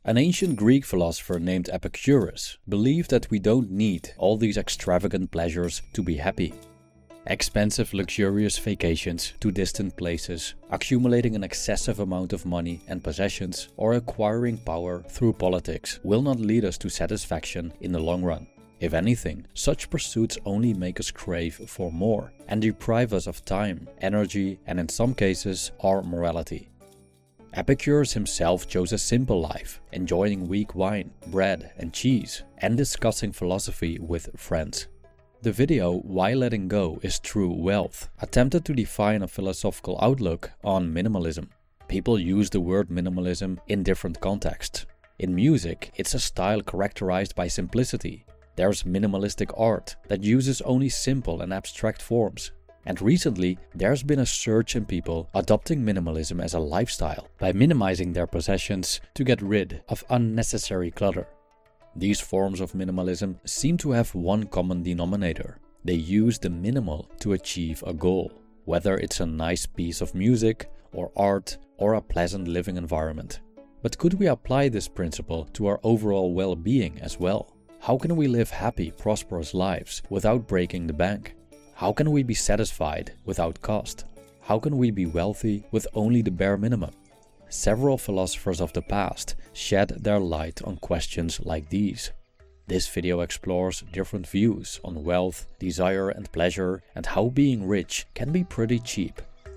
An ancient Greek philosopher named Epicurus believed that we don't need all these extravagant pleasures to be happy. Expensive, luxurious vacations to distant places, accumulating an excessive amount of money and possessions, or acquiring power through politics will not lead us to satisfaction in the long run. If anything, such pursuits only make us crave for more and deprive us of time, energy, and in some cases, our morality. Epicurus himself chose a simple life, enjoying weak wine, bread and cheese, and discussing philosophy with friends. The video Why Letting Go is True Wealth attempted to define a philosophical outlook on minimalism. People use the word minimalism in different contexts. In music, it's a style characterized by simplicity. There's minimalistic art that uses only simple and abstract forms. And recently, there's been a surge in people adopting minimalism as a lifestyle by minimizing their possessions to get rid of unnecessary clutter. These forms of minimalism seem to have one common denominator. They use the minimal to achieve a goal, whether it's a nice piece of music or art or a pleasant living environment. But could we apply this principle to our overall well-being as well? How can we live happy, prosperous lives without breaking the bank? How can we be satisfied without cost? How can we be wealthy with only the bare minimum? Several philosophers of the past shed their light on questions like these. This video explores different views on wealth, desire and pleasure, and how being rich can be pretty cheap.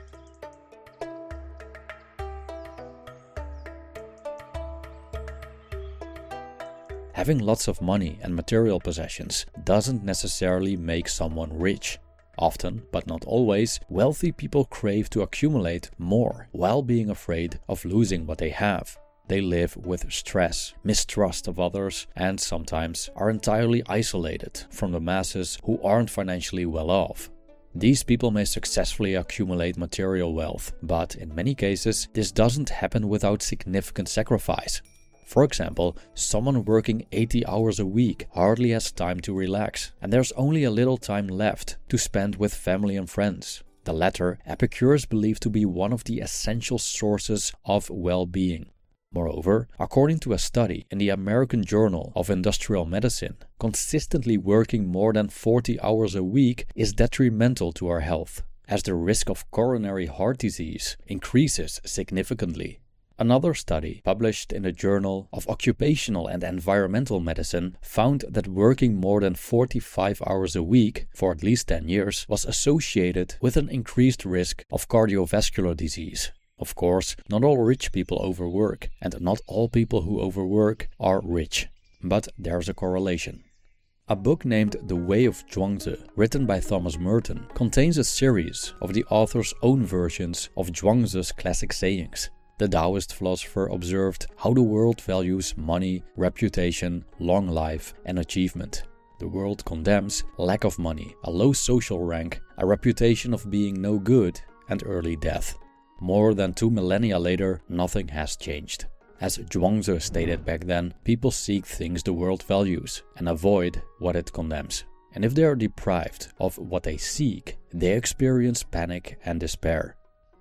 Having lots of money and material possessions doesn't necessarily make someone rich. Often, but not always, wealthy people crave to accumulate more while being afraid of losing what they have. They live with stress, mistrust of others, and sometimes are entirely isolated from the masses who aren't financially well off. These people may successfully accumulate material wealth, but in many cases, this doesn't happen without significant sacrifice. For example, someone working 80 hours a week hardly has time to relax, and there's only a little time left to spend with family and friends. The latter, Epicurus believed to be one of the essential sources of well-being. Moreover, according to a study in the American Journal of Industrial Medicine, consistently working more than 40 hours a week is detrimental to our health, as the risk of coronary heart disease increases significantly. Another study, published in the Journal of Occupational and Environmental Medicine, found that working more than 45 hours a week for at least 10 years was associated with an increased risk of cardiovascular disease. Of course, not all rich people overwork, and not all people who overwork are rich. But there's a correlation. A book named The Way of Zhuangzi, written by Thomas Merton, contains a series of the author's own versions of Zhuangzi's classic sayings. The Taoist philosopher observed how the world values money, reputation, long life, and achievement. The world condemns lack of money, a low social rank, a reputation of being no good, and early death. More than 2 millennia later, nothing has changed. As Zhuangzi stated back then, people seek things the world values and avoid what it condemns. And if they are deprived of what they seek, they experience panic and despair.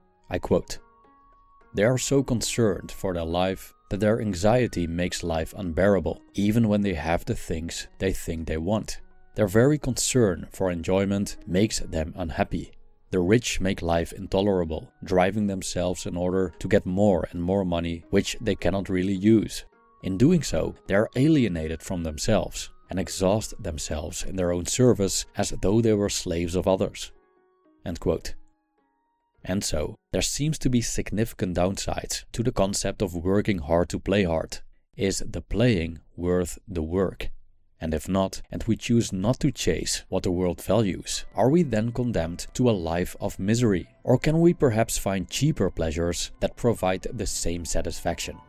I quote, "They are so concerned for their life that their anxiety makes life unbearable, even when they have the things they think they want. Their very concern for enjoyment makes them unhappy. The rich make life intolerable, driving themselves in order to get more and more money, which they cannot really use. In doing so, they are alienated from themselves and exhaust themselves in their own service as though they were slaves of others." End quote. And so, there seems to be significant downsides to the concept of working hard to play hard. Is the playing worth the work? And if not, and we choose not to chase what the world values, are we then condemned to a life of misery? Or can we perhaps find cheaper pleasures that provide the same satisfaction?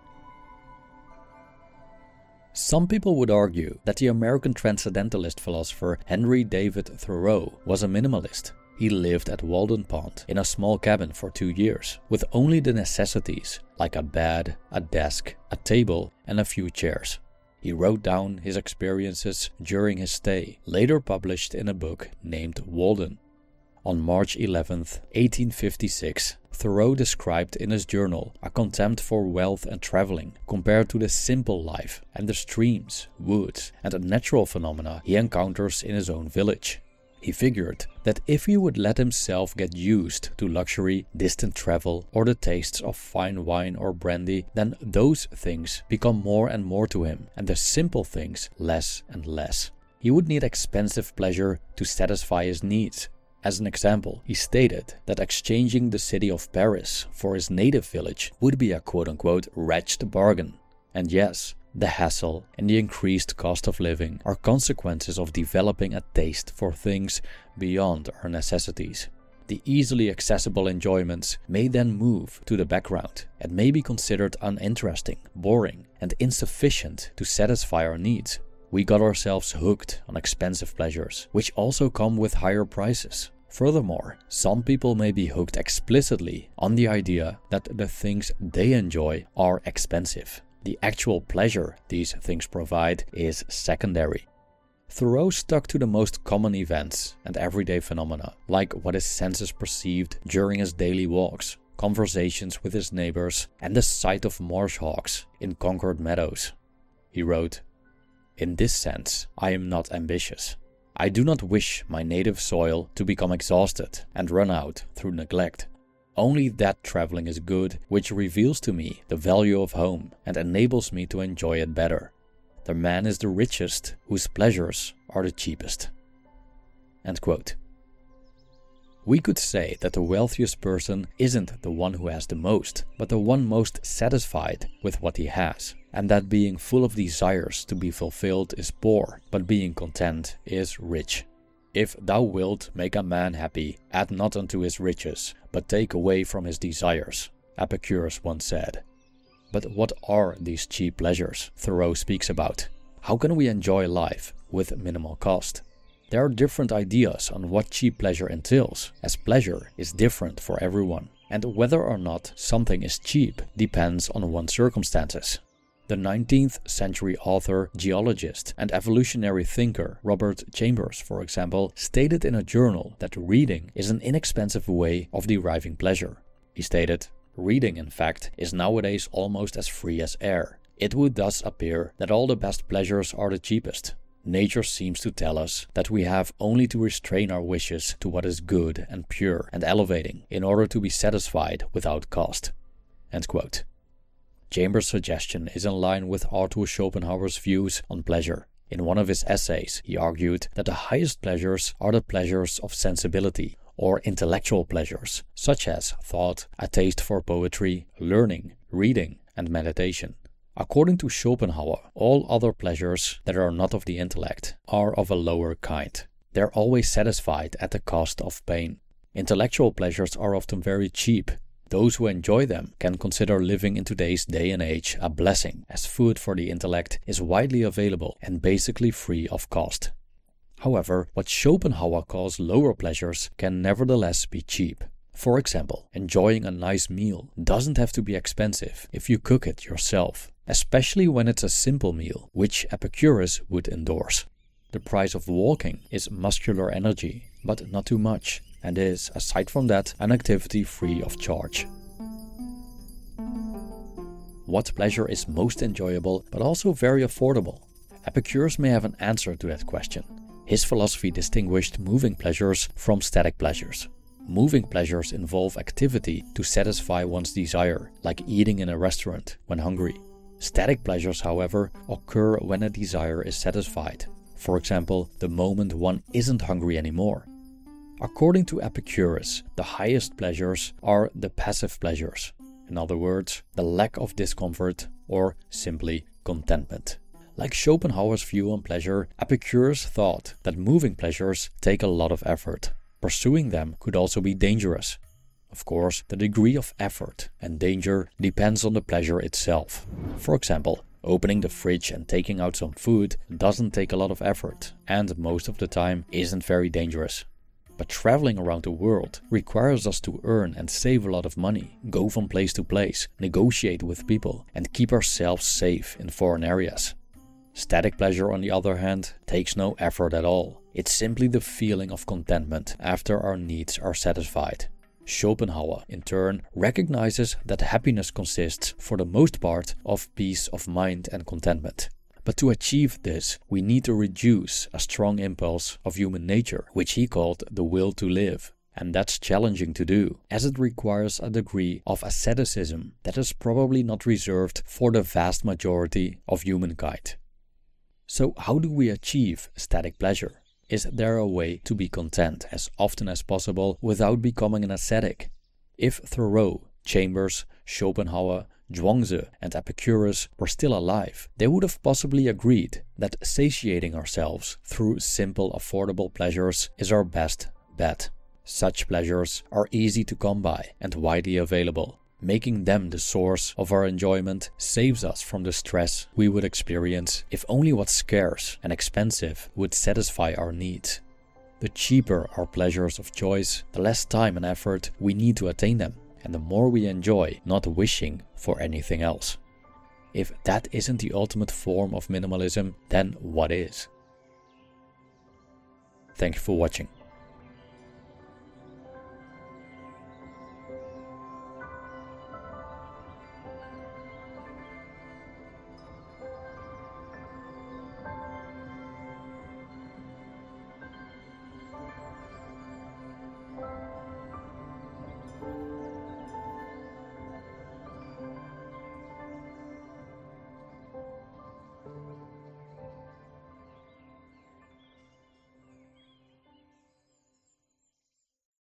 Some people would argue that the American transcendentalist philosopher Henry David Thoreau was a minimalist. He lived at Walden Pond in a small cabin for 2 years, with only the necessities like a bed, a desk, a table, and a few chairs. He wrote down his experiences during his stay, later published in a book named Walden. On March 11, 1856, Thoreau described in his journal a contempt for wealth and traveling compared to the simple life and the streams, woods, and natural phenomena he encounters in his own village. He figured that if he would let himself get used to luxury, distant travel, or the tastes of fine wine or brandy, then those things become more and more to him, and the simple things less and less. He would need expensive pleasure to satisfy his needs. As an example, he stated that exchanging the city of Paris for his native village would be a quote-unquote wretched bargain. And yes, the hassle and the increased cost of living are consequences of developing a taste for things beyond our necessities. The easily accessible enjoyments may then move to the background and may be considered uninteresting, boring, and insufficient to satisfy our needs. We got ourselves hooked on expensive pleasures, which also come with higher prices. Furthermore, some people may be hooked explicitly on the idea that the things they enjoy are expensive. The actual pleasure these things provide is secondary. Thoreau stuck to the most common events and everyday phenomena, like what his senses perceived during his daily walks, conversations with his neighbors, and the sight of marsh hawks in Concord meadows. He wrote, "In this sense, I am not ambitious. I do not wish my native soil to become exhausted and run out through neglect. Only that traveling is good which reveals to me the value of home and enables me to enjoy it better. The man is the richest whose pleasures are the cheapest." End quote. We could say that the wealthiest person isn't the one who has the most, but the one most satisfied with what he has, and that being full of desires to be fulfilled is poor, but being content is rich. "If thou wilt make a man happy, add not unto his riches, but take away from his desires," Epicurus once said. But what are these cheap pleasures Thoreau speaks about? How can we enjoy life with minimal cost? There are different ideas on what cheap pleasure entails, as pleasure is different for everyone, and whether or not something is cheap depends on one's circumstances. The 19th century author, geologist, and evolutionary thinker Robert Chambers, for example, stated in a journal that reading is an inexpensive way of deriving pleasure. He stated, "Reading, in fact, is nowadays almost as free as air. It would thus appear that all the best pleasures are the cheapest. Nature seems to tell us that we have only to restrain our wishes to what is good and pure and elevating in order to be satisfied without cost." End quote. Chambers' suggestion is in line with Arthur Schopenhauer's views on pleasure. In one of his essays, he argued that the highest pleasures are the pleasures of sensibility, or intellectual pleasures, such as thought, a taste for poetry, learning, reading, and meditation. According to Schopenhauer, all other pleasures that are not of the intellect are of a lower kind. They are always satisfied at the cost of pain. Intellectual pleasures are often very cheap. Those who enjoy them can consider living in today's day and age a blessing, as food for the intellect is widely available and basically free of cost. However, what Schopenhauer calls lower pleasures can nevertheless be cheap. For example, enjoying a nice meal doesn't have to be expensive if you cook it yourself, especially when it's a simple meal, which Epicurus would endorse. The price of walking is muscular energy, but not too much, and is, aside from that, an activity free of charge. What pleasure is most enjoyable, but also very affordable? Epicurus may have an answer to that question. His philosophy distinguished moving pleasures from static pleasures. Moving pleasures involve activity to satisfy one's desire, like eating in a restaurant when hungry. Static pleasures, however, occur when a desire is satisfied. For example, the moment one isn't hungry anymore. According to Epicurus, the highest pleasures are the passive pleasures. In other words, the lack of discomfort, or simply contentment. Like Schopenhauer's view on pleasure, Epicurus thought that moving pleasures take a lot of effort. Pursuing them could also be dangerous. Of course, the degree of effort and danger depends on the pleasure itself. For example, opening the fridge and taking out some food doesn't take a lot of effort, and most of the time isn't very dangerous. But traveling around the world requires us to earn and save a lot of money, go from place to place, negotiate with people, and keep ourselves safe in foreign areas. Static pleasure, on the other hand, takes no effort at all. It's simply the feeling of contentment after our needs are satisfied. Schopenhauer, in turn, recognizes that happiness consists, for the most part, of peace of mind and contentment. But to achieve this, we need to reduce a strong impulse of human nature, which he called the will to live. And that's challenging to do, as it requires a degree of asceticism that is probably not reserved for the vast majority of humankind. So how do we achieve static pleasure? Is there a way to be content as often as possible without becoming an ascetic? If Thoreau, Chambers, Schopenhauer, Zhuangzi and Epicurus were still alive, they would have possibly agreed that satiating ourselves through simple, affordable pleasures is our best bet. Such pleasures are easy to come by and widely available. Making them the source of our enjoyment saves us from the stress we would experience if only what's scarce and expensive would satisfy our needs. The cheaper our pleasures of choice, the less time and effort we need to attain them, and the more we enjoy not wishing for anything else. If that isn't the ultimate form of minimalism, then what is? Thank you for watching.